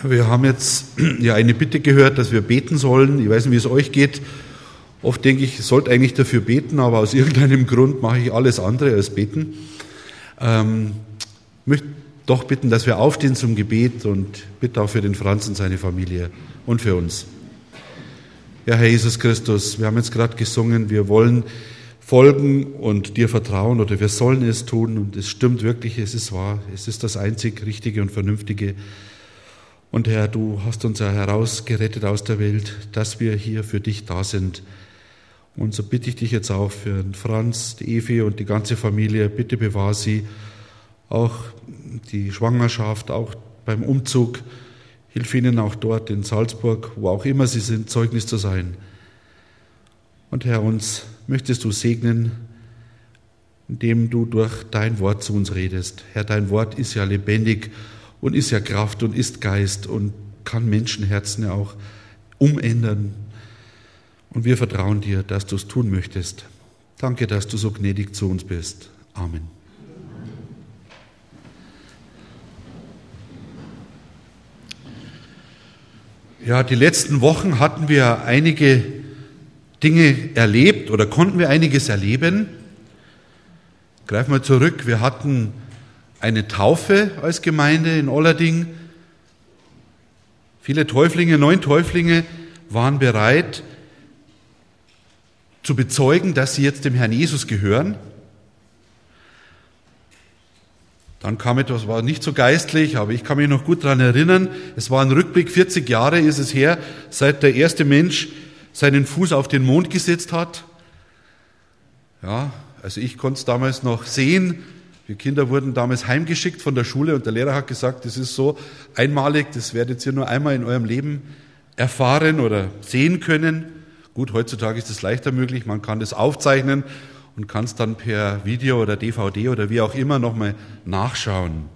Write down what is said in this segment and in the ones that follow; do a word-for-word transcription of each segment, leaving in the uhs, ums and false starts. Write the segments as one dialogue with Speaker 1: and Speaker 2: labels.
Speaker 1: Wir haben jetzt ja eine Bitte gehört, dass wir beten sollen. Ich weiß nicht, wie es euch geht. Oft denke ich, ich sollte eigentlich dafür beten, aber aus irgendeinem Grund mache ich alles andere als beten. Ähm, ich möchte doch bitten, dass wir aufstehen zum Gebet und bitte auch für den Franz und seine Familie und für uns. Ja, Herr Jesus Christus, wir haben jetzt gerade gesungen, wir wollen folgen und dir vertrauen oder wir sollen es tun und es stimmt wirklich, es ist wahr, es ist das einzig Richtige und Vernünftige. Und Herr, du hast uns ja herausgerettet aus der Welt, dass wir hier für dich da sind. Und so bitte ich dich jetzt auch für den Franz, die Evi und die ganze Familie, bitte bewahr sie, auch die Schwangerschaft, auch beim Umzug, hilf ihnen auch dort in Salzburg, wo auch immer sie sind, Zeugnis zu sein. Und Herr, uns möchtest du segnen, indem du durch dein Wort zu uns redest. Herr, dein Wort ist ja lebendig und ist ja Kraft und ist Geist und kann Menschenherzen ja auch umändern. Und wir vertrauen dir, dass du es tun möchtest. Danke, dass du so gnädig zu uns bist. Amen. Ja, die letzten Wochen hatten wir einige Dinge erlebt oder konnten wir einiges erleben. Greifen wir zurück. Wir hatten eine Taufe als Gemeinde in Ollerding. Viele Täuflinge, neun Täuflinge waren bereit zu bezeugen, dass sie jetzt dem Herrn Jesus gehören. Dann kam etwas, war nicht so geistlich, aber ich kann mich noch gut daran erinnern. Es war ein Rückblick, vierzig Jahre ist es her, seit der erste Mensch seinen Fuß auf den Mond gesetzt hat. Ja, also ich konnte es damals noch sehen. Wir Kinder wurden damals heimgeschickt von der Schule und der Lehrer hat gesagt, das ist so einmalig, das werdet ihr nur einmal in eurem Leben erfahren oder sehen können. Gut, heutzutage ist es leichter möglich, man kann das aufzeichnen und kann es dann per Video oder D V D oder wie auch immer nochmal nachschauen.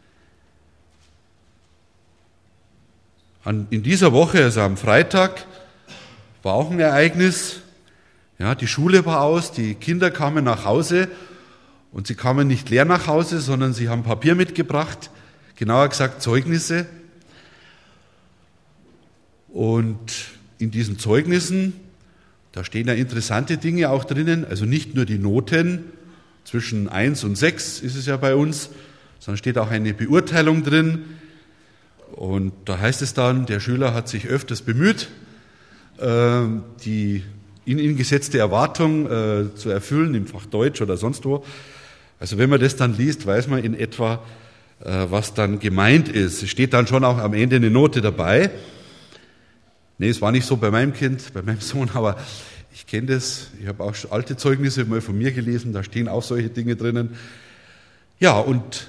Speaker 1: An, in dieser Woche, also am Freitag, war auch ein Ereignis. Ja, die Schule war aus, die Kinder kamen nach Hause und sie kamen nicht leer nach Hause, sondern sie haben Papier mitgebracht, genauer gesagt Zeugnisse. Und in diesen Zeugnissen, da stehen ja interessante Dinge auch drinnen, also nicht nur die Noten, zwischen eins und sechs ist es ja bei uns, sondern steht auch eine Beurteilung drin. Und da heißt es dann, der Schüler hat sich öfters bemüht, die in ihn gesetzte Erwartung zu erfüllen, im Fach Deutsch oder sonst wo. Also wenn man das dann liest, weiß man in etwa, was dann gemeint ist. Es steht dann schon auch am Ende eine Note dabei. Nee, es war nicht so bei meinem Kind, bei meinem Sohn, aber ich kenne das. Ich habe auch alte Zeugnisse mal von mir gelesen, da stehen auch solche Dinge drinnen. Ja, und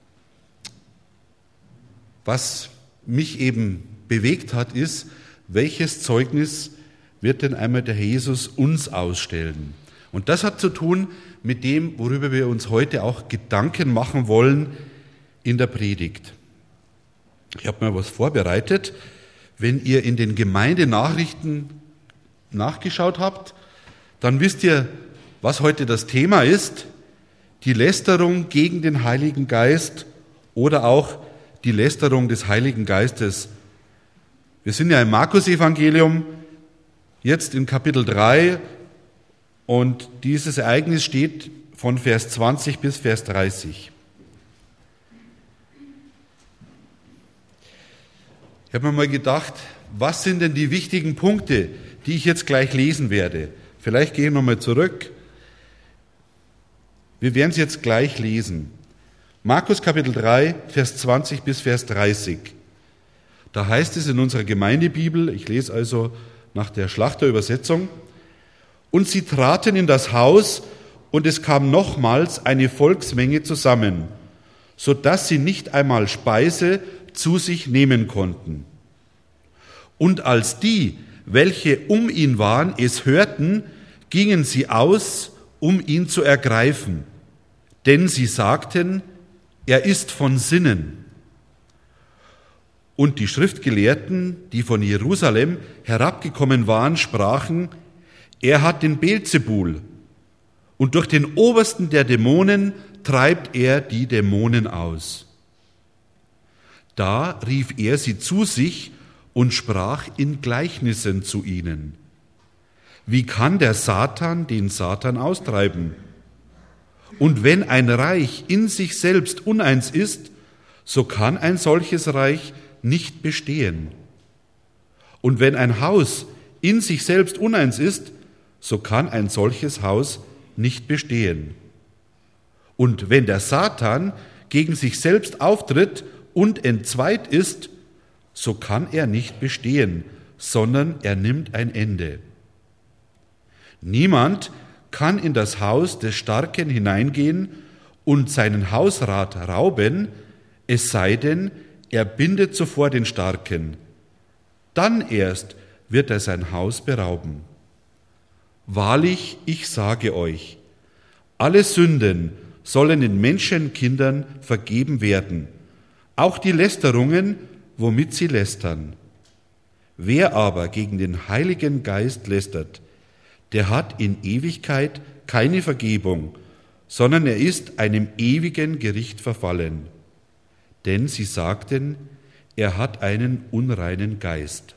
Speaker 1: was mich eben bewegt hat, ist, welches Zeugnis wird denn einmal der Herr Jesus uns ausstellen? Und das hat zu tun mit dem, worüber wir uns heute auch Gedanken machen wollen in der Predigt. Ich habe mal was vorbereitet. Wenn ihr in den Gemeindenachrichten nachgeschaut habt, dann wisst ihr, was heute das Thema ist. Die Lästerung gegen den Heiligen Geist oder auch die Lästerung des Heiligen Geistes. Wir sind ja im Markus-Evangelium, jetzt in Kapitel drei, und dieses Ereignis steht von Vers zwanzig bis Vers dreißig. Ich habe mir mal gedacht, was sind denn die wichtigen Punkte, die ich jetzt gleich lesen werde? Vielleicht gehe ich nochmal zurück. Wir werden es jetzt gleich lesen. Markus Kapitel drei, Vers zwanzig bis Vers dreißig. Da heißt es in unserer Gemeindebibel, ich lese also nach der Schlachterübersetzung, und sie traten in das Haus, und es kam nochmals eine Volksmenge zusammen, so dass sie nicht einmal Speise zu sich nehmen konnten. Und als die, welche um ihn waren, es hörten, gingen sie aus, um ihn zu ergreifen. Denn sie sagten, er ist von Sinnen. Und die Schriftgelehrten, die von Jerusalem herabgekommen waren, sprachen, er hat den Beelzebul, und durch den Obersten der Dämonen treibt er die Dämonen aus. Da rief er sie zu sich und sprach in Gleichnissen zu ihnen. Wie kann der Satan den Satan austreiben? Und wenn ein Reich in sich selbst uneins ist, so kann ein solches Reich nicht bestehen. Und wenn ein Haus in sich selbst uneins ist, so kann ein solches Haus nicht bestehen. Und wenn der Satan gegen sich selbst auftritt und entzweit ist, so kann er nicht bestehen, sondern er nimmt ein Ende. Niemand kann in das Haus des Starken hineingehen und seinen Hausrat rauben, es sei denn, er bindet zuvor den Starken. Dann erst wird er sein Haus berauben. Wahrlich, ich sage euch, alle Sünden sollen den Menschenkindern vergeben werden, auch die Lästerungen, womit sie lästern. Wer aber gegen den Heiligen Geist lästert, der hat in Ewigkeit keine Vergebung, sondern er ist einem ewigen Gericht verfallen. Denn sie sagten, er hat einen unreinen Geist.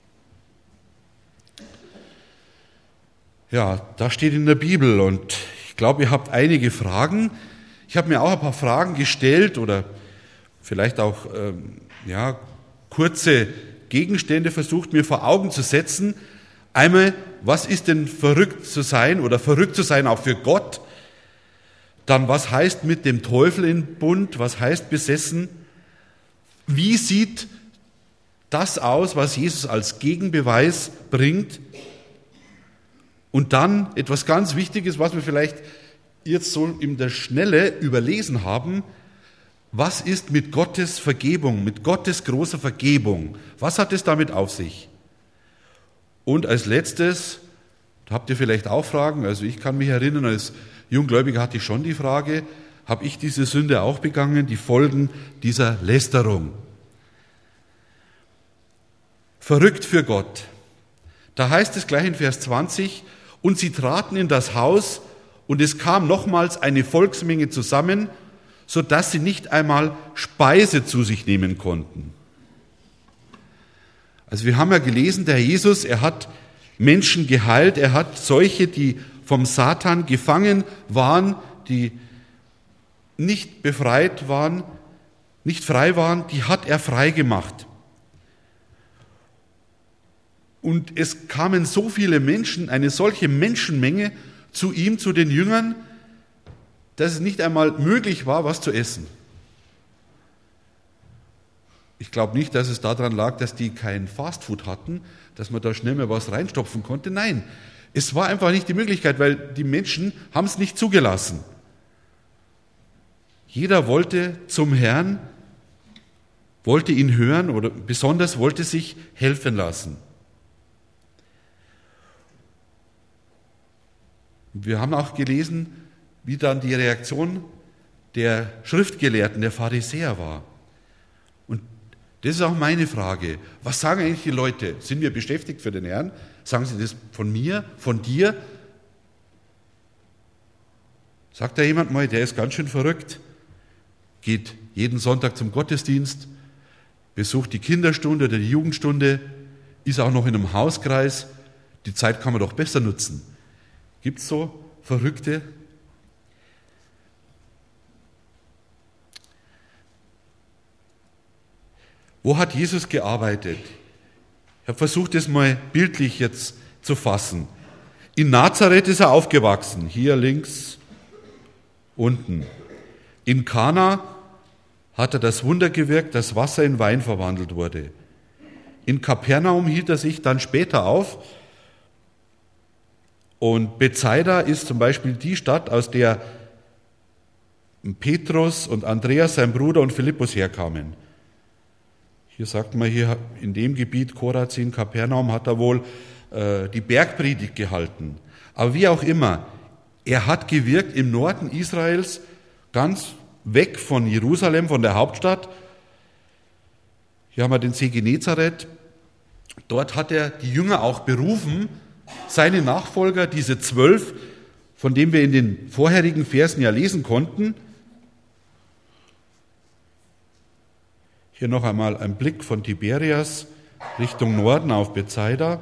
Speaker 1: Ja, das steht in der Bibel und ich glaube, ihr habt einige Fragen. Ich habe mir auch ein paar Fragen gestellt oder vielleicht auch ähm, ja, kurze Gegenstände versucht, mir vor Augen zu setzen. Einmal, was ist denn verrückt zu sein oder verrückt zu sein auch für Gott? Dann, was heißt mit dem Teufel in Bund? Was heißt besessen? Wie sieht das aus, was Jesus als Gegenbeweis bringt? Und dann etwas ganz Wichtiges, was wir vielleicht jetzt so in der Schnelle überlesen haben. Was ist mit Gottes Vergebung, mit Gottes großer Vergebung? Was hat es damit auf sich? Und als letztes, da habt ihr vielleicht auch Fragen, also ich kann mich erinnern, als Junggläubiger hatte ich schon die Frage, habe ich diese Sünde auch begangen, die Folgen dieser Lästerung? Verrückt für Gott. Da heißt es gleich in Vers zwanzig, und sie traten in das Haus, und es kam nochmals eine Volksmenge zusammen, so dass sie nicht einmal Speise zu sich nehmen konnten. Also wir haben ja gelesen, der Herr Jesus, er hat Menschen geheilt, er hat solche, die vom Satan gefangen waren, die nicht befreit waren, nicht frei waren, die hat er frei gemacht. Und es kamen so viele Menschen, eine solche Menschenmenge zu ihm, zu den Jüngern, dass es nicht einmal möglich war, was zu essen. Ich glaube nicht, dass es daran lag, dass die kein Fastfood hatten, dass man da schnell mal was reinstopfen konnte. Nein, es war einfach nicht die Möglichkeit, weil die Menschen haben es nicht zugelassen. Jeder wollte zum Herrn, wollte ihn hören oder besonders wollte sich helfen lassen. Wir haben auch gelesen, wie dann die Reaktion der Schriftgelehrten, der Pharisäer war. Und das ist auch meine Frage. Was sagen eigentlich die Leute? Sind wir beschäftigt für den Herrn? Sagen sie das von mir, von dir? Sagt da jemand mal, der ist ganz schön verrückt, geht jeden Sonntag zum Gottesdienst, besucht die Kinderstunde oder die Jugendstunde, ist auch noch in einem Hauskreis. Die Zeit kann man doch besser nutzen. Gibt es so Verrückte? Wo hat Jesus gearbeitet? Ich habe versucht, das mal bildlich jetzt zu fassen. In Nazareth ist er aufgewachsen, hier links unten. In Kana hat er das Wunder gewirkt, dass Wasser in Wein verwandelt wurde. In Kapernaum hielt er sich dann später auf. Und Bethsaida ist zum Beispiel die Stadt, aus der Petrus und Andreas, sein Bruder, und Philippus herkamen. Hier sagt man, hier in dem Gebiet Chorazin, Kapernaum, hat er wohl äh, die Bergpredigt gehalten. Aber wie auch immer, er hat gewirkt im Norden Israels, ganz weg von Jerusalem, von der Hauptstadt. Hier haben wir den See Genezareth. Dort hat er die Jünger auch berufen, seine Nachfolger, diese zwölf, von denen wir in den vorherigen Versen ja lesen konnten. Hier noch einmal ein Blick von Tiberias Richtung Norden auf Bethsaida.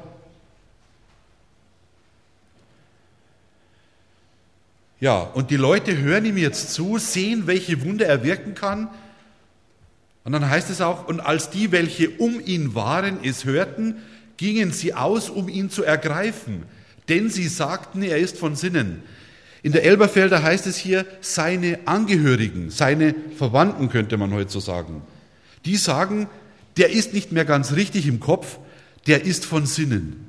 Speaker 1: Ja, und die Leute hören ihm jetzt zu, sehen, welche Wunder er wirken kann. Und dann heißt es auch, und als die, welche um ihn waren, es hörten, gingen sie aus, um ihn zu ergreifen, denn sie sagten, er ist von Sinnen. In der Elberfelder heißt es hier, seine Angehörigen, seine Verwandten könnte man heute so sagen. Die sagen, der ist nicht mehr ganz richtig im Kopf, der ist von Sinnen.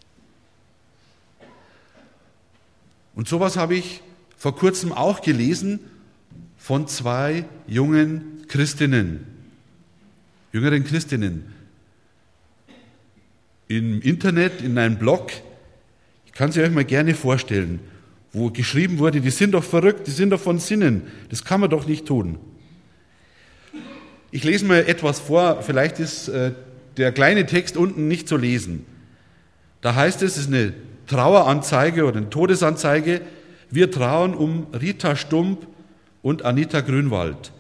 Speaker 1: Und sowas habe ich vor kurzem auch gelesen von zwei jungen Christinnen, jüngeren Christinnen. Im Internet, in einem Blog, ich kann sie euch mal gerne vorstellen, wo geschrieben wurde, die sind doch verrückt, die sind doch von Sinnen, das kann man doch nicht tun. Ich lese mal etwas vor, vielleicht ist äh, der kleine Text unten nicht zu lesen. Da heißt es, es ist eine Traueranzeige oder eine Todesanzeige, wir trauern um Rita Stump und Anita Grünwald.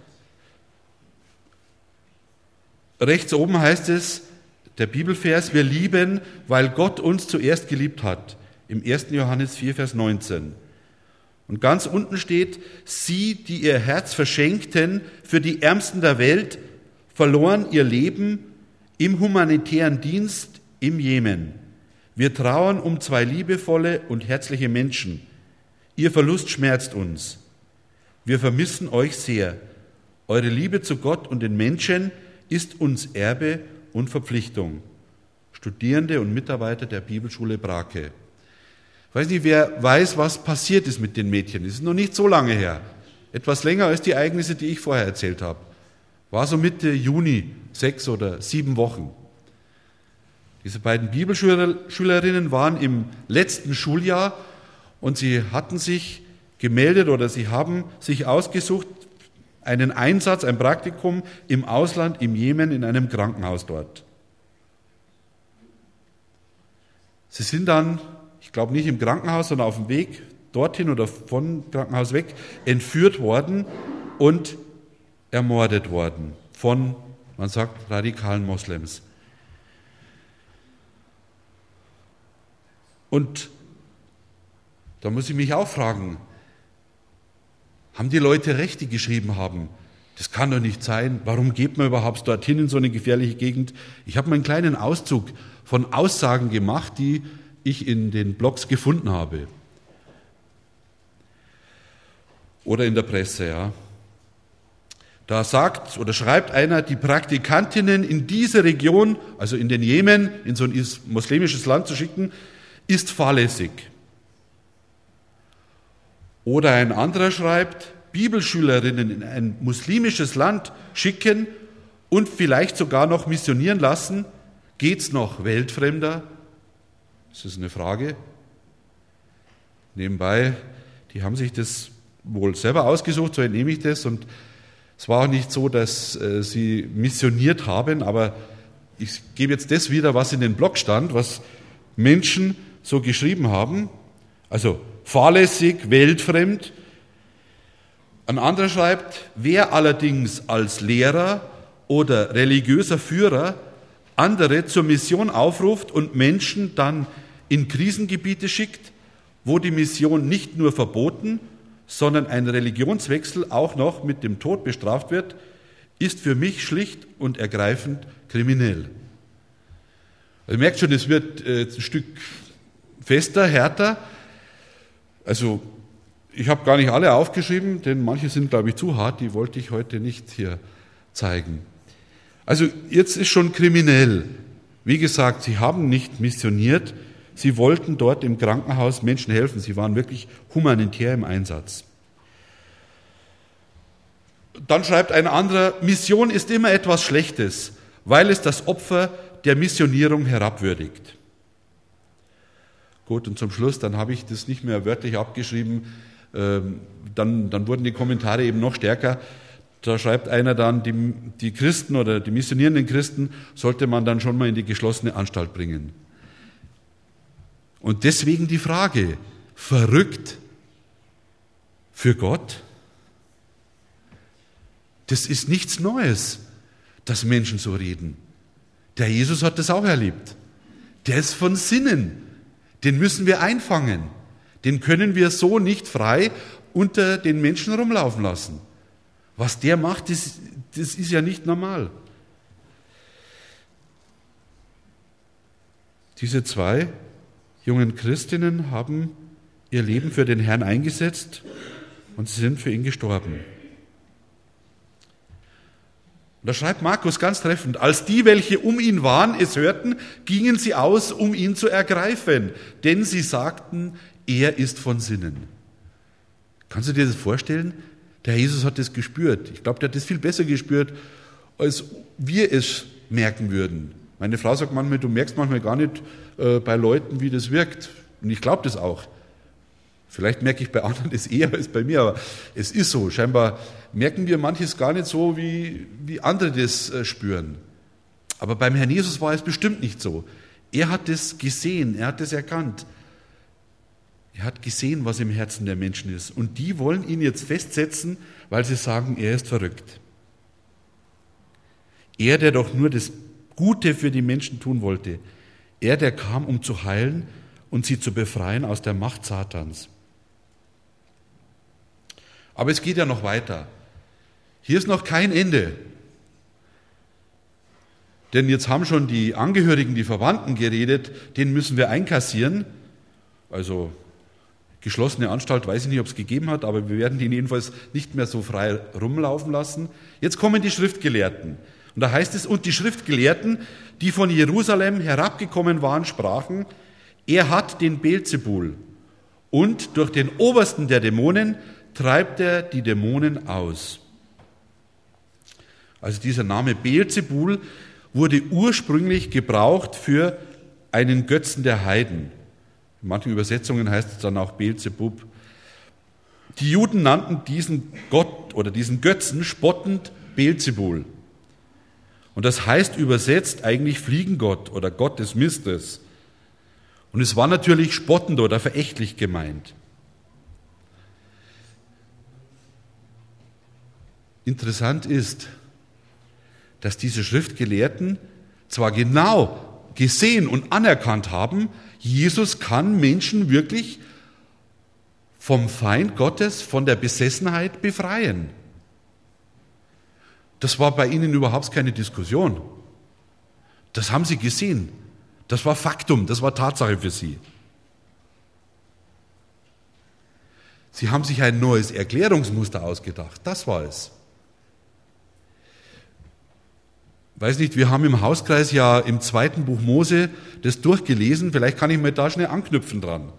Speaker 1: Rechts oben heißt es, der Bibelvers, wir lieben, weil Gott uns zuerst geliebt hat. Im ersten Johannes vier, Vers neunzehn. Und ganz unten steht, sie, die ihr Herz verschenkten für die Ärmsten der Welt, verloren ihr Leben im humanitären Dienst im Jemen. Wir trauern um zwei liebevolle und herzliche Menschen. Ihr Verlust schmerzt uns. Wir vermissen euch sehr. Eure Liebe zu Gott und den Menschen ist uns Erbe und Verpflichtung. Studierende und Mitarbeiter der Bibelschule Brake. Ich weiß nicht, wer weiß, was passiert ist mit den Mädchen. Es ist noch nicht so lange her. Etwas länger als die Ereignisse, die ich vorher erzählt habe. War so Mitte Juni, sechs oder sieben Wochen. Diese beiden Bibelschülerinnen waren im letzten Schuljahr und sie hatten sich gemeldet oder sie haben sich ausgesucht, einen Einsatz, ein Praktikum im Ausland, im Jemen, in einem Krankenhaus dort. Sie sind dann, ich glaube nicht im Krankenhaus, sondern auf dem Weg dorthin oder vom Krankenhaus weg, entführt worden und ermordet worden von, man sagt, radikalen Moslems. Und da muss ich mich auch fragen, haben die Leute recht, die geschrieben haben, das kann doch nicht sein, warum geht man überhaupt dorthin in so eine gefährliche Gegend? Ich habe mal einen kleinen Auszug von Aussagen gemacht, die ich in den Blogs gefunden habe. Oder in der Presse, ja. Da sagt oder schreibt einer, die Praktikantinnen in diese Region, also in den Jemen, in so ein muslimisches Land zu schicken, ist fahrlässig. Oder ein anderer schreibt, Bibelschülerinnen in ein muslimisches Land schicken und vielleicht sogar noch missionieren lassen, geht's noch weltfremder? Das ist eine Frage. Nebenbei, die haben sich das wohl selber ausgesucht, so entnehme ich das. Und es war auch nicht so, dass äh, sie missioniert haben, aber ich gebe jetzt das wieder, was in den Blog stand, was Menschen so geschrieben haben. Also fahrlässig, weltfremd. Ein anderer schreibt, wer allerdings als Lehrer oder religiöser Führer andere zur Mission aufruft und Menschen dann in Krisengebiete schickt, wo die Mission nicht nur verboten, sondern ein Religionswechsel auch noch mit dem Tod bestraft wird, ist für mich schlicht und ergreifend kriminell. Also ihr merkt schon, es wird äh, ein Stück fester, härter. Also ich habe gar nicht alle aufgeschrieben, denn manche sind, glaube ich, zu hart, die wollte ich heute nicht hier zeigen. Also jetzt ist schon kriminell. Wie gesagt, sie haben nicht missioniert, sie wollten dort im Krankenhaus Menschen helfen, sie waren wirklich humanitär im Einsatz. Dann schreibt ein anderer, Mission ist immer etwas Schlechtes, weil es das Opfer der Missionierung herabwürdigt. Gut, und zum Schluss, dann habe ich das nicht mehr wörtlich abgeschrieben, ähm, dann, dann wurden die Kommentare eben noch stärker. Da schreibt einer dann, die, die Christen oder die missionierenden Christen sollte man dann schon mal in die geschlossene Anstalt bringen. Und deswegen die Frage, verrückt für Gott? Das ist nichts Neues. dass Menschen so reden. Der Jesus hat das auch erlebt. Der ist von Sinnen. Den müssen wir einfangen. Den können wir so nicht frei unter den Menschen rumlaufen lassen. Was der macht, das, das ist ja nicht normal. Diese zwei jungen Christinnen haben ihr Leben für den Herrn eingesetzt und sie sind für ihn gestorben. Und da schreibt Markus ganz treffend: Als die, welche um ihn waren, es hörten, gingen sie aus, um ihn zu ergreifen, denn sie sagten, er ist von Sinnen. Kannst du dir das vorstellen? Der Herr Jesus hat das gespürt. Ich glaube, der hat das viel besser gespürt, als wir es merken würden. Meine Frau sagt manchmal, du merkst manchmal gar nicht äh, bei Leuten, wie das wirkt. Und ich glaube das auch. Vielleicht merke ich bei anderen das eher als bei mir, aber es ist so. Scheinbar merken wir manches gar nicht so, wie, wie andere das äh, spüren. Aber beim Herrn Jesus war es bestimmt nicht so. Er hat es gesehen, er hat es erkannt. Er hat gesehen, was im Herzen der Menschen ist. Und die wollen ihn jetzt festsetzen, weil sie sagen, er ist verrückt. Er, der doch nur das Gute für die Menschen tun wollte. Er, der kam, um zu heilen und sie zu befreien aus der Macht Satans. Aber es geht ja noch weiter. Hier ist noch kein Ende. Denn jetzt haben schon die Angehörigen, die Verwandten geredet, den müssen wir einkassieren. Also geschlossene Anstalt, weiß ich nicht, ob es gegeben hat, aber wir werden den jedenfalls nicht mehr so frei rumlaufen lassen. Jetzt kommen die Schriftgelehrten. Und da heißt es, und die Schriftgelehrten, die von Jerusalem herabgekommen waren, sprachen, er hat den Beelzebul und durch den Obersten der Dämonen treibt er die Dämonen aus. Also dieser Name Beelzebul wurde ursprünglich gebraucht für einen Götzen der Heiden. In manchen Übersetzungen heißt es dann auch Beelzebub. Die Juden nannten diesen Gott oder diesen Götzen spottend Beelzebul. Und das heißt übersetzt eigentlich Fliegengott oder Gott des Mistes. Und es war natürlich spottend oder verächtlich gemeint. Interessant ist, dass diese Schriftgelehrten zwar genau gesehen und anerkannt haben, Jesus kann Menschen wirklich vom Feind Gottes, von der Besessenheit befreien. Das war bei ihnen überhaupt keine Diskussion. Das haben sie gesehen. Das war Faktum, das war Tatsache für sie. Sie haben sich ein neues Erklärungsmuster ausgedacht, das war es. Weiß nicht, wir haben im Hauskreis ja im zweiten Buch Mose das durchgelesen, vielleicht kann ich mir da schnell anknüpfen dran.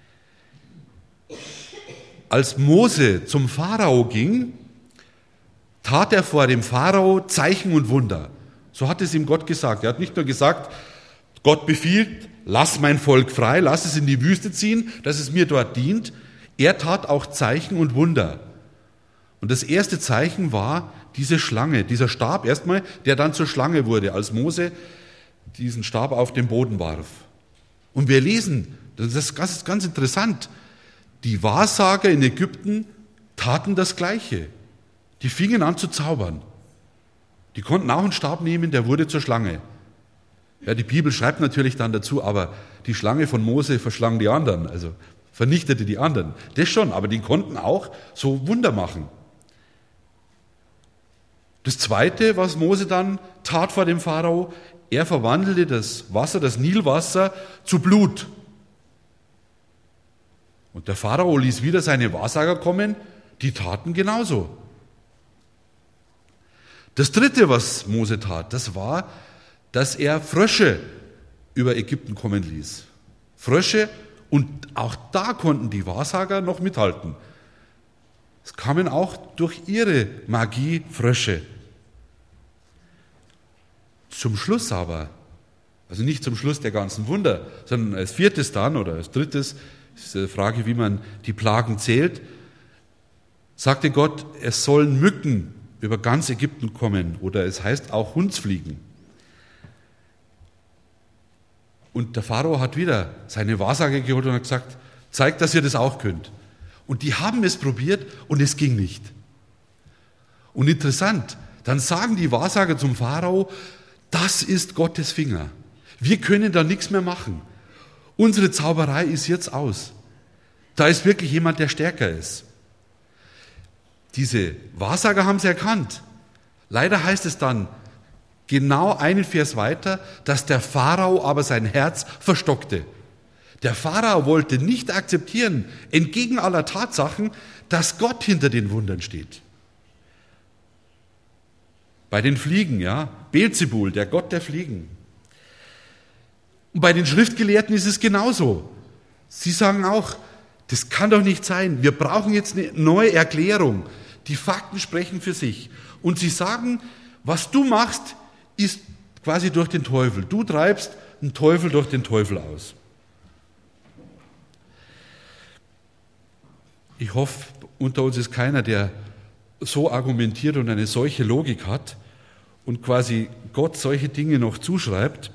Speaker 1: Als Mose zum Pharao ging, tat er vor dem Pharao Zeichen und Wunder. So hat es ihm Gott gesagt. Er hat nicht nur gesagt, Gott befiehlt, lass mein Volk frei, lass es in die Wüste ziehen, dass es mir dort dient. Er tat auch Zeichen und Wunder. Und das erste Zeichen war diese Schlange, dieser Stab erstmal, der dann zur Schlange wurde, als Mose diesen Stab auf den Boden warf. Und wir lesen, das ist ganz, ganz interessant, die Wahrsager in Ägypten taten das Gleiche. Die fingen an zu zaubern. Die konnten auch einen Stab nehmen, der wurde zur Schlange. Ja, die Bibel schreibt natürlich dann dazu, aber die Schlange von Mose verschlang die anderen, also vernichtete die anderen. Das schon, aber die konnten auch so Wunder machen. Das Zweite, was Mose dann tat vor dem Pharao, er verwandelte das Wasser, das Nilwasser, zu Blut. Und der Pharao ließ wieder seine Wahrsager kommen, die taten genauso. Das Dritte, was Mose tat, das war, dass er Frösche über Ägypten kommen ließ. Frösche, und auch da konnten die Wahrsager noch mithalten. Es kamen auch durch ihre Magie Frösche. Zum Schluss aber, also nicht zum Schluss der ganzen Wunder, sondern als viertes dann oder als drittes, ist die Frage, wie man die Plagen zählt, sagte Gott, es sollen Mücken über ganz Ägypten kommen oder es heißt auch Hundsfliegen. Und der Pharao hat wieder seine Wahrsager geholt und hat gesagt, zeigt, dass ihr das auch könnt. Und die haben es probiert und es ging nicht. Und interessant, dann sagen die Wahrsager zum Pharao, das ist Gottes Finger. Wir können da nichts mehr machen. Unsere Zauberei ist jetzt aus. Da ist wirklich jemand, der stärker ist. Diese Wahrsager haben es erkannt. Leider heißt es dann, genau einen Vers weiter, dass der Pharao aber sein Herz verstockte. Der Pharao wollte nicht akzeptieren, entgegen aller Tatsachen, dass Gott hinter den Wundern steht. Bei den Fliegen, ja, Beelzebul, der Gott der Fliegen. Und bei den Schriftgelehrten ist es genauso. Sie sagen auch, das kann doch nicht sein. Wir brauchen jetzt eine neue Erklärung. Die Fakten sprechen für sich. Und sie sagen, was du machst, ist quasi durch den Teufel. Du treibst einen Teufel durch den Teufel aus. Ich hoffe, unter uns ist keiner, der so argumentiert und eine solche Logik hat und quasi Gott solche Dinge noch zuschreibt.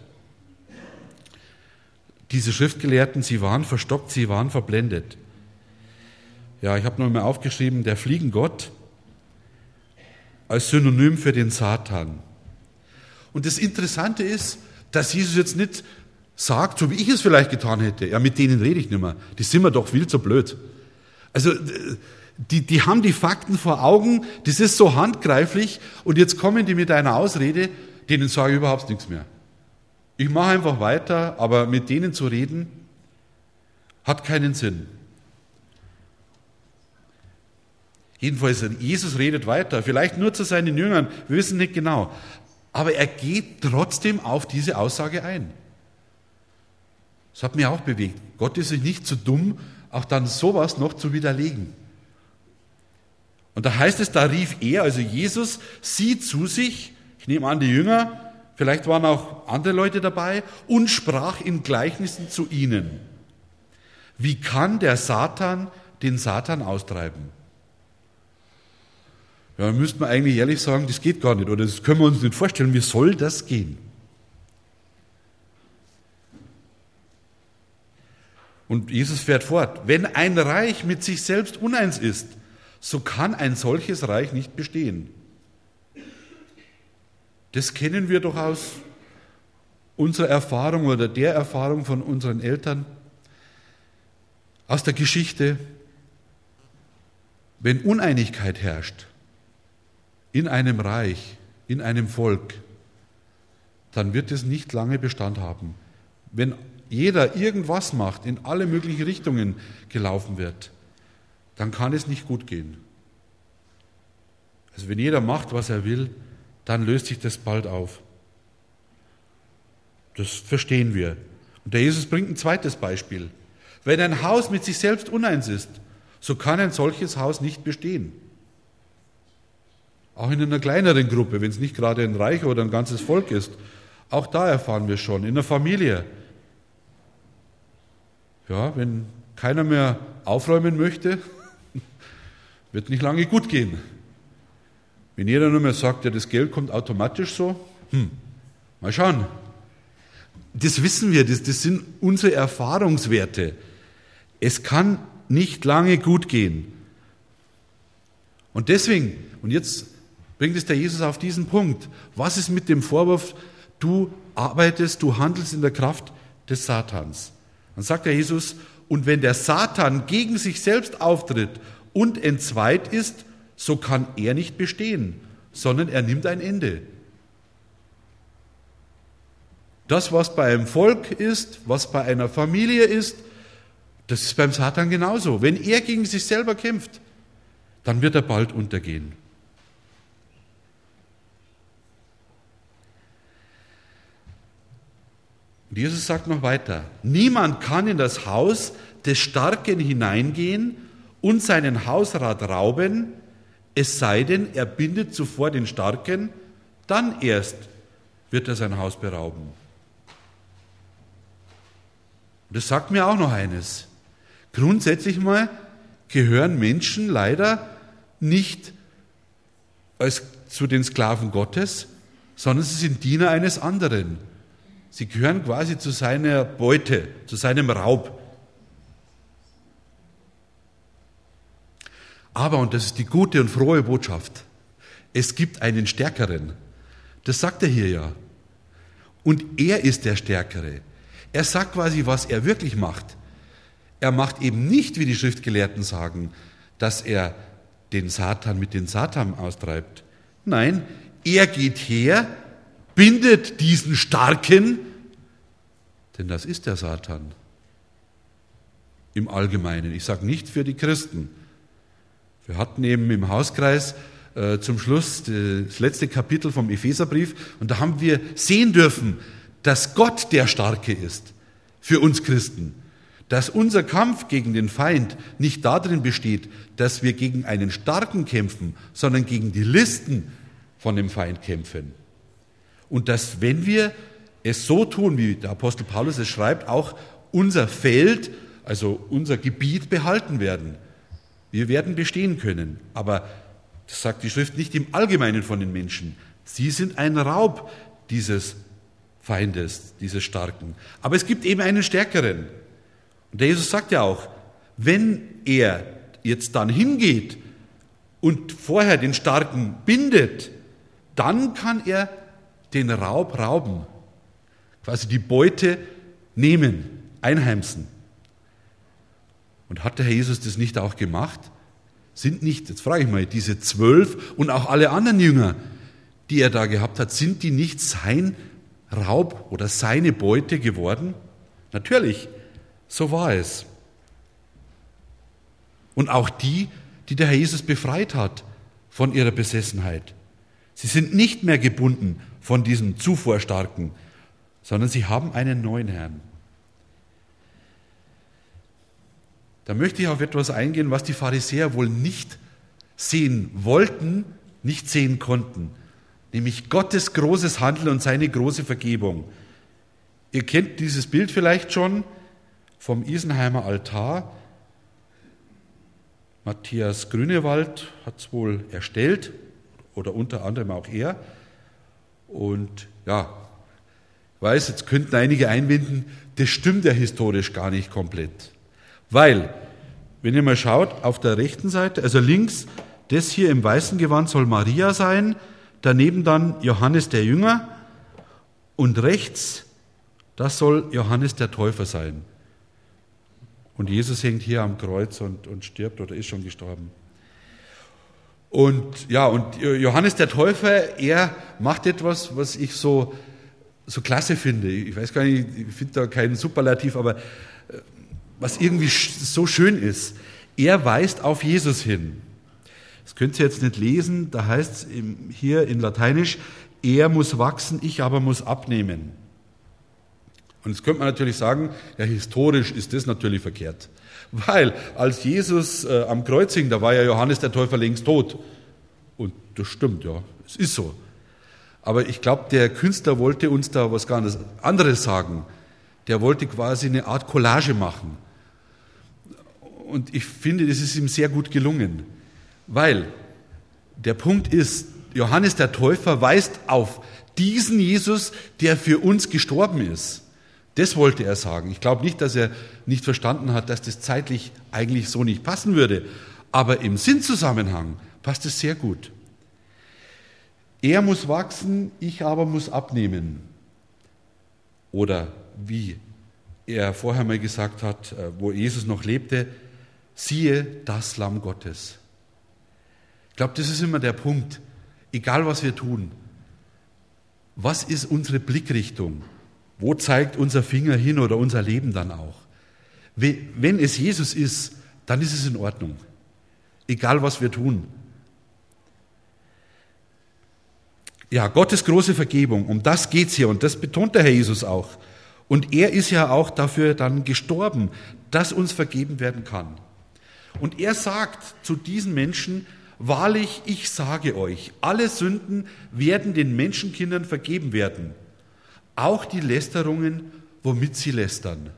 Speaker 1: Diese Schriftgelehrten, sie waren verstockt, sie waren verblendet. Ja, ich habe noch mal aufgeschrieben, der Fliegengott als Synonym für den Satan. Und das Interessante ist, dass Jesus jetzt nicht sagt, so wie ich es vielleicht getan hätte, ja, mit denen rede ich nicht mehr, die sind mir doch viel zu blöd. Also die, die haben die Fakten vor Augen, das ist so handgreiflich und jetzt kommen die mit einer Ausrede, denen sage ich überhaupt nichts mehr. Ich mache einfach weiter, aber mit denen zu reden, hat keinen Sinn. Jedenfalls, Jesus redet weiter, vielleicht nur zu seinen Jüngern, wir wissen nicht genau. Aber er geht trotzdem auf diese Aussage ein. Das hat mich auch bewegt. Gott ist sich nicht zu dumm, auch dann sowas noch zu widerlegen. Und da heißt es, da rief er, also Jesus, sie zu sich, ich nehme an, die Jünger, vielleicht waren auch andere Leute dabei, und sprach in Gleichnissen zu ihnen. Wie kann der Satan den Satan austreiben? Ja, dann müsste man eigentlich ehrlich sagen, das geht gar nicht, oder das können wir uns nicht vorstellen. Wie soll das gehen? Und Jesus fährt fort. Wenn ein Reich mit sich selbst uneins ist, so kann ein solches Reich nicht bestehen. Das kennen wir doch aus unserer Erfahrung oder der Erfahrung von unseren Eltern, aus der Geschichte. Wenn Uneinigkeit herrscht in einem Reich, in einem Volk, dann wird es nicht lange Bestand haben. Wenn jeder irgendwas macht, in alle möglichen Richtungen gelaufen wird, dann kann es nicht gut gehen. Also wenn jeder macht, was er will, dann löst sich das bald auf. Das verstehen wir. Und der Jesus bringt ein zweites Beispiel. Wenn ein Haus mit sich selbst uneins ist, so kann ein solches Haus nicht bestehen. Auch in einer kleineren Gruppe, wenn es nicht gerade ein Reich oder ein ganzes Volk ist, auch da erfahren wir schon, in der Familie. Ja, wenn keiner mehr aufräumen möchte, wird nicht lange gut gehen. Wenn jeder nur mehr sagt, ja, das Geld kommt automatisch so, hm, mal schauen. Das wissen wir, das, das sind unsere Erfahrungswerte. Es kann nicht lange gut gehen. Und deswegen, und jetzt bringt es der Jesus auf diesen Punkt, was ist mit dem Vorwurf, du arbeitest, du handelst in der Kraft des Satans? Dann sagt der Jesus, und wenn der Satan gegen sich selbst auftritt und entzweit ist, so kann er nicht bestehen, sondern er nimmt ein Ende. Das, was bei einem Volk ist, was bei einer Familie ist, das ist beim Satan genauso. Wenn er gegen sich selber kämpft, dann wird er bald untergehen. Und Jesus sagt noch weiter, niemand kann in das Haus des Starken hineingehen und seinen Hausrat rauben, es sei denn, er bindet zuvor den Starken, dann erst wird er sein Haus berauben. Und das sagt mir auch noch eines. Grundsätzlich mal gehören Menschen leider nicht als zu den Sklaven Gottes, sondern sie sind Diener eines anderen. Sie gehören quasi zu seiner Beute, zu seinem Raub. Aber, und das ist die gute und frohe Botschaft, Es gibt einen Stärkeren. Das sagt er hier ja. Und er ist der Stärkere. Er sagt quasi, was er wirklich macht. Er macht eben nicht, wie die Schriftgelehrten sagen, dass er den Satan mit den Satan austreibt. Nein, er geht her, bindet diesen Starken, denn das ist der Satan. Im Allgemeinen. Ich sage nicht für die Christen. Wir hatten eben im Hauskreis äh, zum Schluss das letzte Kapitel vom Epheserbrief und da haben wir sehen dürfen, dass Gott der Starke ist für uns Christen. Dass unser Kampf gegen den Feind nicht darin besteht, dass wir gegen einen Starken kämpfen, sondern gegen die Listen von dem Feind kämpfen. Und dass, wenn wir es so tun, wie der Apostel Paulus es schreibt, auch unser Feld, also unser Gebiet behalten werden. Wir werden bestehen können. Aber das sagt die Schrift nicht im Allgemeinen von den Menschen. Sie sind ein Raub dieses Feindes, dieses Starken. Aber es gibt eben einen Stärkeren. Und der Jesus sagt ja auch, wenn er jetzt dann hingeht und vorher den Starken bindet, dann kann er den Raub rauben, quasi die Beute nehmen, einheimsen. Und hat der Herr Jesus das nicht auch gemacht? Sind nicht, jetzt frage ich mal, diese zwölf und auch alle anderen Jünger, die er da gehabt hat, sind die nicht sein Raub oder seine Beute geworden? Natürlich. So war es. Und auch die, die der Herr Jesus befreit hat von ihrer Besessenheit. Sie sind nicht mehr gebunden von diesem zuvor Starken, sondern sie haben einen neuen Herrn. Da möchte ich auf etwas eingehen, was die Pharisäer wohl nicht sehen wollten, nicht sehen konnten, nämlich Gottes großes Handeln und seine große Vergebung. Ihr kennt dieses Bild vielleicht schon vom Isenheimer Altar. Matthias Grünewald hat es wohl erstellt, oder unter anderem auch er. Und ja, ich weiß, jetzt könnten einige einwenden, das stimmt ja historisch gar nicht komplett. Weil, wenn ihr mal schaut, auf der rechten Seite, also links, das hier im weißen Gewand soll Maria sein, daneben dann Johannes der Jünger und rechts, das soll Johannes der Täufer sein. Und Jesus hängt hier am Kreuz und, und stirbt oder ist schon gestorben. Und ja, und Johannes der Täufer, er macht etwas, was ich so, so klasse finde. Ich weiß gar nicht, ich finde da keinen Superlativ, aber was irgendwie so schön ist. Er weist auf Jesus hin. Das könnt ihr jetzt nicht lesen, da heißt es hier in Lateinisch, er muss wachsen, ich aber muss abnehmen. Und jetzt könnte man natürlich sagen, ja, historisch ist das natürlich verkehrt. Weil als Jesus äh, am Kreuz hing, da war ja Johannes der Täufer längst tot. Und das stimmt, ja, es ist so. Aber ich glaube, der Künstler wollte uns da was ganz anderes sagen. Der wollte quasi eine Art Collage machen. Und ich finde, das ist ihm sehr gut gelungen. Weil der Punkt ist, Johannes der Täufer weist auf diesen Jesus, der für uns gestorben ist. Das wollte er sagen. Ich glaube nicht, dass er nicht verstanden hat, dass das zeitlich eigentlich so nicht passen würde. Aber im Sinnzusammenhang passt es sehr gut. Er muss wachsen, ich aber muss abnehmen. Oder wie er vorher mal gesagt hat, wo Jesus noch lebte, siehe das Lamm Gottes. Ich glaube, das ist immer der Punkt. Egal, was wir tun. Was ist unsere Blickrichtung? Wo zeigt unser Finger hin oder unser Leben dann auch? Wenn es Jesus ist, dann ist es in Ordnung. Egal, was wir tun. Ja, Gottes große Vergebung, um das geht's hier und das betont der Herr Jesus auch. Und er ist ja auch dafür dann gestorben, dass uns vergeben werden kann. Und er sagt zu diesen Menschen, wahrlich, ich sage euch, alle Sünden werden den Menschenkindern vergeben werden. Auch die Lästerungen, womit sie lästern.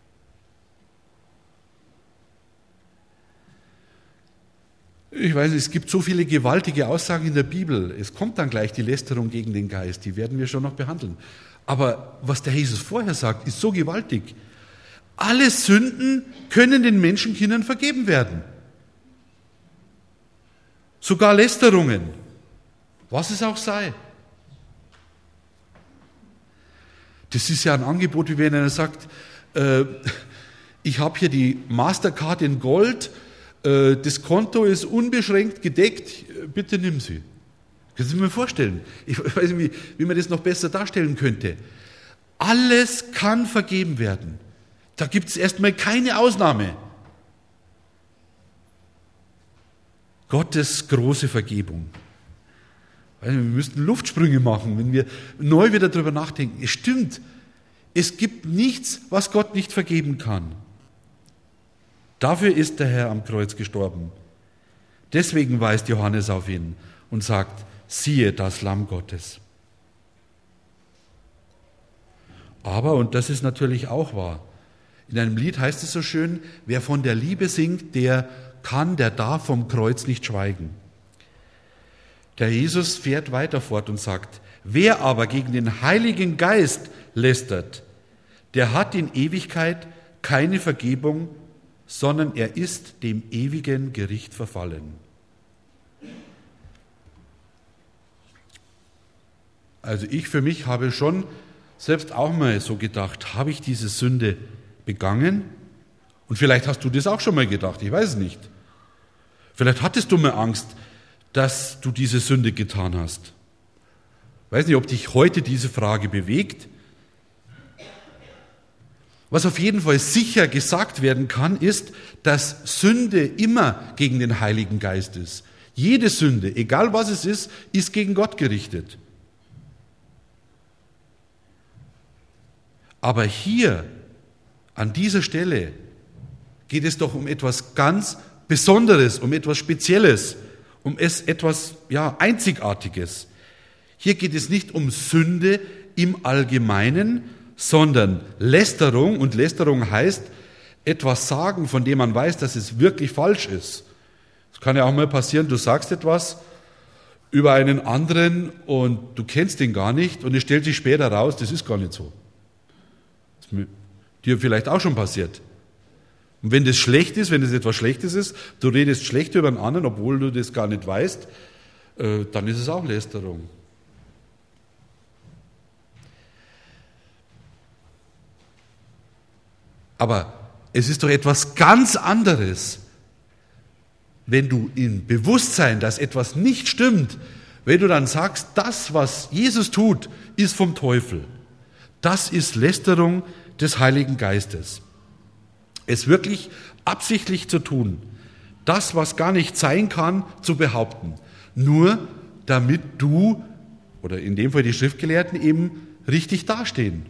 Speaker 1: Ich weiß nicht, es gibt so viele gewaltige Aussagen in der Bibel. Es kommt dann gleich die Lästerung gegen den Geist, die werden wir schon noch behandeln. Aber was der Jesus vorher sagt, ist so gewaltig. Alle Sünden können den Menschenkindern vergeben werden. Sogar Lästerungen. was es auch sei. Das ist ja ein Angebot, wie wenn einer sagt, äh, ich habe hier die Mastercard in Gold, äh, das Konto ist unbeschränkt gedeckt, bitte nimm sie. Können Sie sich mir vorstellen? Ich weiß nicht, wie, wie man das noch besser darstellen könnte. Alles kann vergeben werden. Da gibt es erstmal keine Ausnahme. Gottes große Vergebung. Wir müssten Luftsprünge machen, wenn wir neu wieder darüber nachdenken. Es stimmt, es gibt nichts, was Gott nicht vergeben kann. Dafür ist der Herr am Kreuz gestorben. Deswegen weist Johannes auf ihn und sagt, siehe das Lamm Gottes. Aber, und das ist natürlich auch wahr, in einem Lied heißt es so schön, wer von der Liebe singt, der kann, der darf vom Kreuz nicht schweigen. Der Jesus fährt weiter fort und sagt, wer aber gegen den Heiligen Geist lästert, der hat in Ewigkeit keine Vergebung, sondern er ist dem ewigen Gericht verfallen. Also ich für mich habe schon selbst auch mal so gedacht, habe ich diese Sünde begangen? Und vielleicht hast du das auch schon mal gedacht, ich weiß es nicht. Vielleicht hattest du mal Angst, dass du diese Sünde getan hast. Ich weiß nicht, ob dich heute diese Frage bewegt. Was auf jeden Fall sicher gesagt werden kann, ist, dass Sünde immer gegen den Heiligen Geist ist. Jede Sünde, egal was es ist, ist gegen Gott gerichtet. Aber hier, an dieser Stelle, geht es doch um etwas ganz Besonderes, um etwas Spezielles, um es etwas ja, Einzigartiges. Hier geht es nicht um Sünde im Allgemeinen, sondern Lästerung. Und Lästerung heißt, etwas sagen, von dem man weiß, dass es wirklich falsch ist. Es kann ja auch mal passieren, du sagst etwas über einen anderen und du kennst ihn gar nicht und es stellt sich später raus, das ist gar nicht so. Das ist dir vielleicht auch schon passiert. Und wenn das schlecht ist, wenn es etwas Schlechtes ist, du redest schlecht über einen anderen, obwohl du das gar nicht weißt, äh, dann ist es auch Lästerung. Aber es ist doch etwas ganz anderes, wenn du im Bewusstsein, dass etwas nicht stimmt, wenn du dann sagst, das, was Jesus tut, ist vom Teufel. Das ist Lästerung des Heiligen Geistes. Es wirklich absichtlich zu tun, das, was gar nicht sein kann, zu behaupten, nur damit du, oder in dem Fall die Schriftgelehrten, eben richtig dastehen.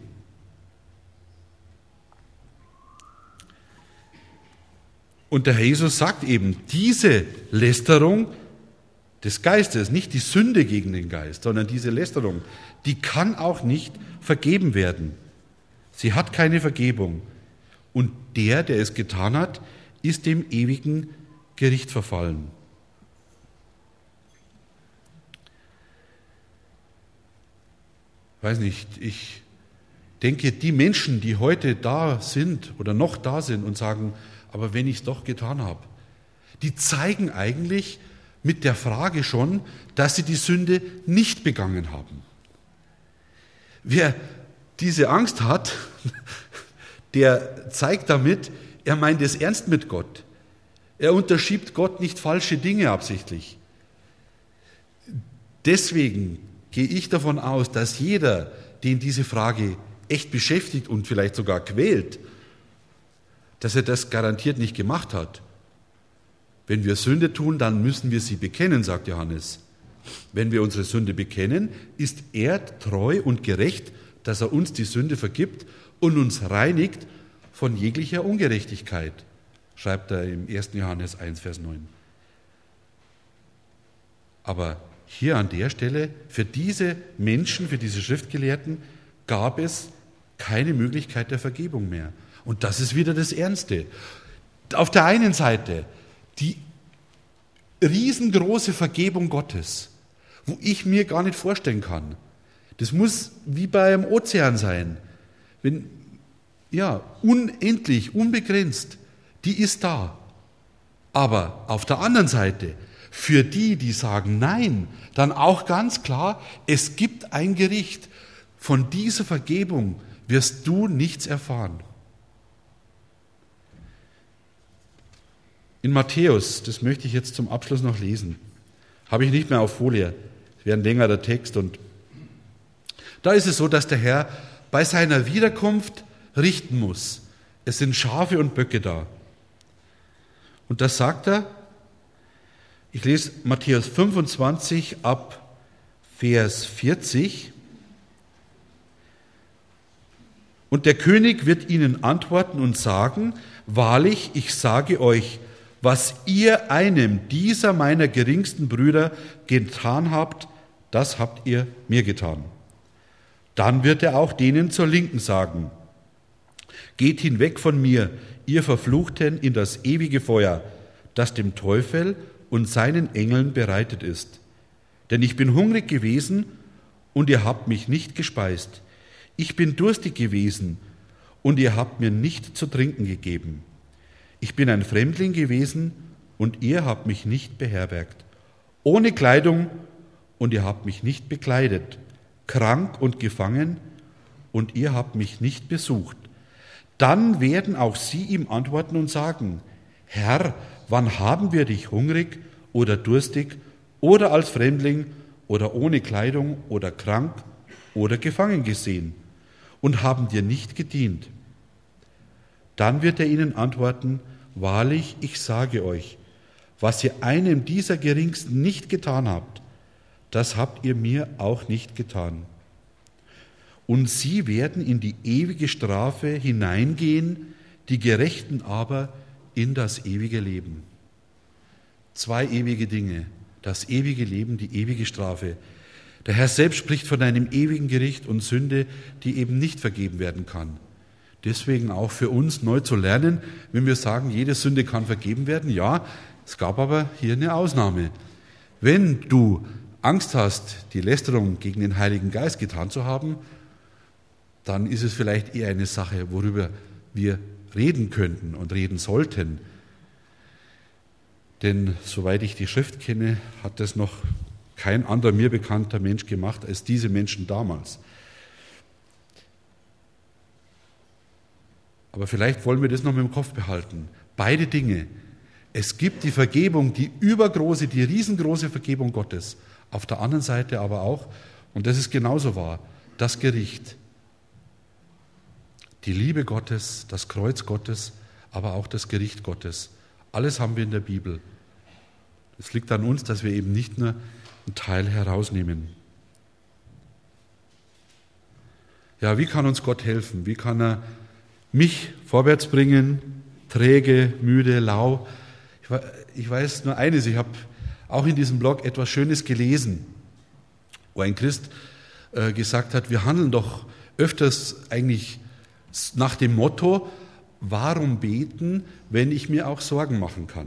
Speaker 1: Und der Herr Jesus sagt eben, diese Lästerung des Geistes, nicht die Sünde gegen den Geist, sondern diese Lästerung, die kann auch nicht vergeben werden. Sie hat keine Vergebung. Und der, der es getan hat, ist dem ewigen Gericht verfallen. Ich weiß nicht, ich denke, die Menschen, die heute da sind oder noch da sind und sagen, aber wenn ich es doch getan habe, die zeigen eigentlich mit der Frage schon, dass sie die Sünde nicht begangen haben. Wer diese Angst hat, der zeigt damit, er meint es ernst mit Gott. Er unterschiebt Gott nicht falsche Dinge absichtlich. Deswegen gehe ich davon aus, dass jeder, den diese Frage echt beschäftigt und vielleicht sogar quält, dass er das garantiert nicht gemacht hat. Wenn wir Sünde tun, dann müssen wir sie bekennen, sagt Johannes. Wenn wir unsere Sünde bekennen, ist er treu und gerecht, dass er uns die Sünde vergibt und uns reinigt von jeglicher Ungerechtigkeit, schreibt er im ersten Johannes eins, Vers neun. Aber hier an der Stelle, für diese Menschen, für diese Schriftgelehrten, gab es keine Möglichkeit der Vergebung mehr. Und das ist wieder das Ernste. Auf der einen Seite die riesengroße Vergebung Gottes, wo ich mir gar nicht vorstellen kann. Das muss wie bei einem Ozean sein. Wenn, ja, unendlich, unbegrenzt, die ist da. Aber auf der anderen Seite Für die, die sagen Nein, dann auch ganz klar, es gibt ein Gericht. Von dieser Vergebung wirst du nichts erfahren. In Matthäus, das möchte ich jetzt zum Abschluss noch lesen, habe ich nicht mehr auf Folie, es wäre ein längerer Text, und da ist es so, dass der Herr bei seiner Wiederkunft richten muss. Es sind Schafe und Böcke da. Und das sagt er, ich lese Matthäus fünfundzwanzig ab Vers vierzig. Und der König wird ihnen antworten und sagen, wahrlich, ich sage euch, was ihr einem dieser meiner geringsten Brüder getan habt, das habt ihr mir getan. Dann wird er auch denen zur Linken sagen, geht hinweg von mir, ihr Verfluchten, in das ewige Feuer, das dem Teufel und seinen Engeln bereitet ist. Denn ich bin hungrig gewesen und ihr habt mich nicht gespeist. Ich bin durstig gewesen und ihr habt mir nicht zu trinken gegeben. Ich bin ein Fremdling gewesen und ihr habt mich nicht beherbergt. Ohne Kleidung und ihr habt mich nicht bekleidet. Krank und gefangen und ihr habt mich nicht besucht. Dann werden auch sie ihm antworten und sagen, Herr, wann haben wir dich hungrig oder durstig oder als Fremdling oder ohne Kleidung oder krank oder gefangen gesehen und haben dir nicht gedient? Dann wird er ihnen antworten, wahrlich, ich sage euch, was ihr einem dieser Geringsten nicht getan habt, das habt ihr mir auch nicht getan. Und sie werden in die ewige Strafe hineingehen, die Gerechten aber in das ewige Leben. Zwei ewige Dinge, das ewige Leben, die ewige Strafe. Der Herr selbst spricht von einem ewigen Gericht und Sünde, die eben nicht vergeben werden kann. Deswegen auch für uns neu zu lernen, wenn wir sagen, jede Sünde kann vergeben werden. Ja, es gab aber hier eine Ausnahme. Wenn du Angst hast, die Lästerung gegen den Heiligen Geist getan zu haben, dann ist es vielleicht eher eine Sache, worüber wir reden könnten und reden sollten. Denn soweit ich die Schrift kenne, hat das noch kein anderer mir bekannter Mensch gemacht als diese Menschen damals. Aber vielleicht wollen wir das noch mit dem Kopf behalten. Beide Dinge. Es gibt die Vergebung, die übergroße, die riesengroße Vergebung Gottes. Auf der anderen Seite aber auch, und das ist genauso wahr, das Gericht. Die Liebe Gottes, das Kreuz Gottes, aber auch das Gericht Gottes. Alles haben wir in der Bibel. Es liegt an uns, dass wir eben nicht nur einen Teil herausnehmen. Ja, wie kann uns Gott helfen? Wie kann er mich vorwärts bringen, träge, müde, lau? Ich weiß nur eines, ich habe auch in diesem Blog etwas Schönes gelesen, wo ein Christ gesagt hat, wir handeln doch öfters eigentlich nach dem Motto, warum beten, wenn ich mir auch Sorgen machen kann?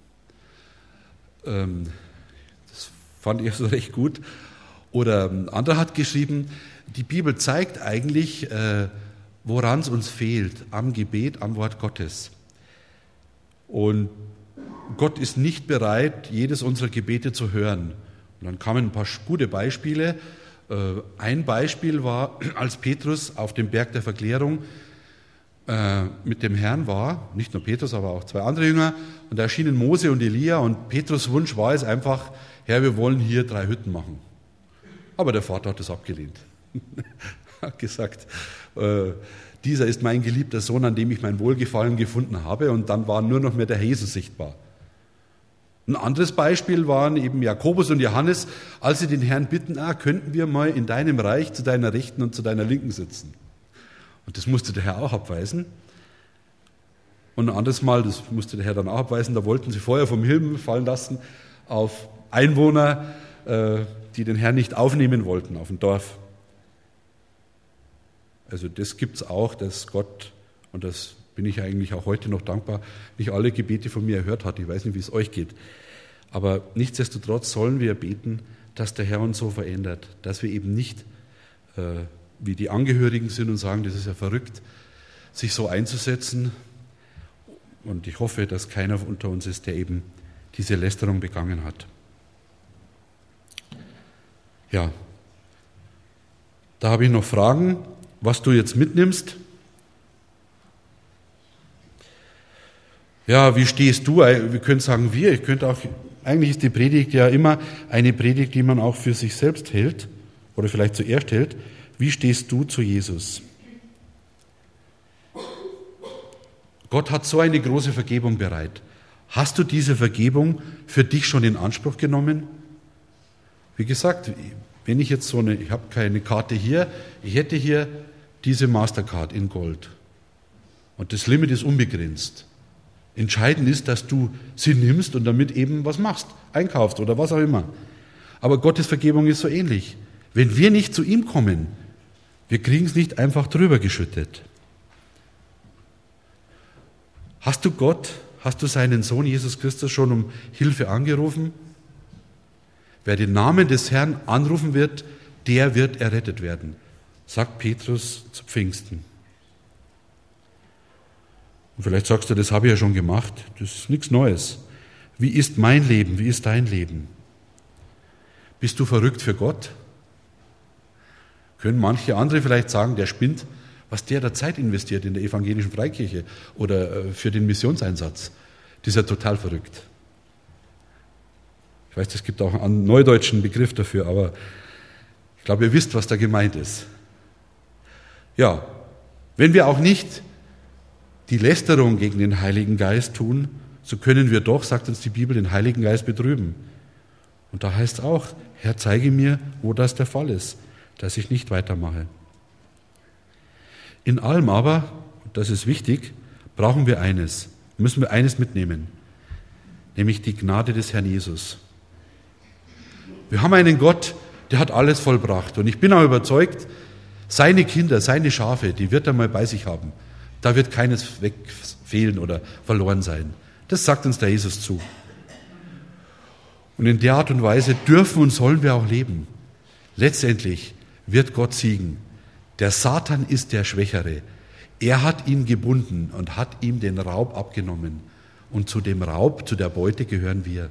Speaker 1: Das fand ich so recht gut. Oder ein anderer hat geschrieben, die Bibel zeigt eigentlich, woran es uns fehlt, am Gebet, am Wort Gottes. Und Gott ist nicht bereit, jedes unserer Gebete zu hören. Und dann kamen ein paar gute Beispiele. Ein Beispiel war, als Petrus auf dem Berg der Verklärung mit dem Herrn war, nicht nur Petrus, aber auch zwei andere Jünger, und da erschienen Mose und Elia, und Petrus' Wunsch war es einfach, Herr, wir wollen hier drei Hütten machen. Aber der Vater hat das abgelehnt. Er hat gesagt, äh, dieser ist mein geliebter Sohn, an dem ich mein Wohlgefallen gefunden habe, und dann war nur noch mehr der Jesus sichtbar. Ein anderes Beispiel waren eben Jakobus und Johannes, als sie den Herrn bitten, ah, könnten wir mal in deinem Reich zu deiner Rechten und zu deiner Linken sitzen. Und das musste der Herr auch abweisen. Und ein anderes Mal, das musste der Herr dann auch abweisen, da wollten sie Feuer vom Himmel fallen lassen auf Einwohner, die den Herrn nicht aufnehmen wollten, auf dem Dorf. Also das gibt es auch, dass Gott, und das bin ich eigentlich auch heute noch dankbar, nicht alle Gebete von mir erhört hat. Ich weiß nicht, wie es euch geht. Aber nichtsdestotrotz sollen wir beten, dass der Herr uns so verändert, dass wir eben nicht äh, wie die Angehörigen sind und sagen, das ist ja verrückt, sich so einzusetzen. Und ich hoffe, dass keiner unter uns ist, der eben diese Lästerung begangen hat. Ja, da habe ich noch Fragen, was du jetzt mitnimmst. Ja, wie stehst du? Wir können sagen wir, ich könnte auch, eigentlich ist die Predigt ja immer eine Predigt, die man auch für sich selbst hält oder vielleicht zuerst hält. Wie stehst du zu Jesus? Gott hat so eine große Vergebung bereit. Hast du diese Vergebung für dich schon in Anspruch genommen? Wie gesagt, wenn ich jetzt so eine, ich habe keine Karte hier, ich hätte hier diese Mastercard in Gold und das Limit ist unbegrenzt. Entscheidend ist, dass du sie nimmst und damit eben was machst, einkaufst oder was auch immer. Aber Gottes Vergebung ist so ähnlich. Wenn wir nicht zu ihm kommen, wir kriegen es nicht einfach drüber geschüttet. Hast du Gott, hast du seinen Sohn Jesus Christus schon um Hilfe angerufen? Wer den Namen des Herrn anrufen wird, der wird errettet werden, sagt Petrus zu Pfingsten. Und vielleicht sagst du, das habe ich ja schon gemacht, das ist nichts Neues. Wie ist mein Leben, wie ist dein Leben? Bist du verrückt für Gott? Können manche andere vielleicht sagen, der spinnt, was der da Zeit investiert in der evangelischen Freikirche oder für den Missionseinsatz. Das ist ja total verrückt. Ich weiß, es gibt auch einen neudeutschen Begriff dafür, aber ich glaube, ihr wisst, was da gemeint ist. Ja, wenn wir auch nicht die Lästerung gegen den Heiligen Geist tun, so können wir doch, sagt uns die Bibel, den Heiligen Geist betrüben. Und da heißt es auch, Herr, zeige mir, wo das der Fall ist, dass ich nicht weitermache. In allem aber, und das ist wichtig, brauchen wir eines, müssen wir eines mitnehmen, nämlich die Gnade des Herrn Jesus. Wir haben einen Gott, der hat alles vollbracht. Und ich bin auch überzeugt, seine Kinder, seine Schafe, die wird er mal bei sich haben. Da wird keines wegfehlen oder verloren sein. Das sagt uns der Jesus zu. Und in der Art und Weise dürfen und sollen wir auch leben. Letztendlich wird Gott siegen. Der Satan ist der Schwächere. Er hat ihn gebunden und hat ihm den Raub abgenommen. Und zu dem Raub, zu der Beute gehören wir.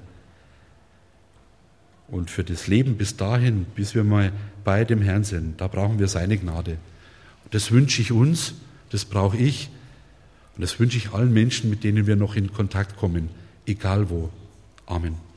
Speaker 1: Und für das Leben bis dahin, bis wir mal bei dem Herrn sind, da brauchen wir seine Gnade. Und das wünsche ich uns, das brauche ich und das wünsche ich allen Menschen, mit denen wir noch in Kontakt kommen, egal wo. Amen.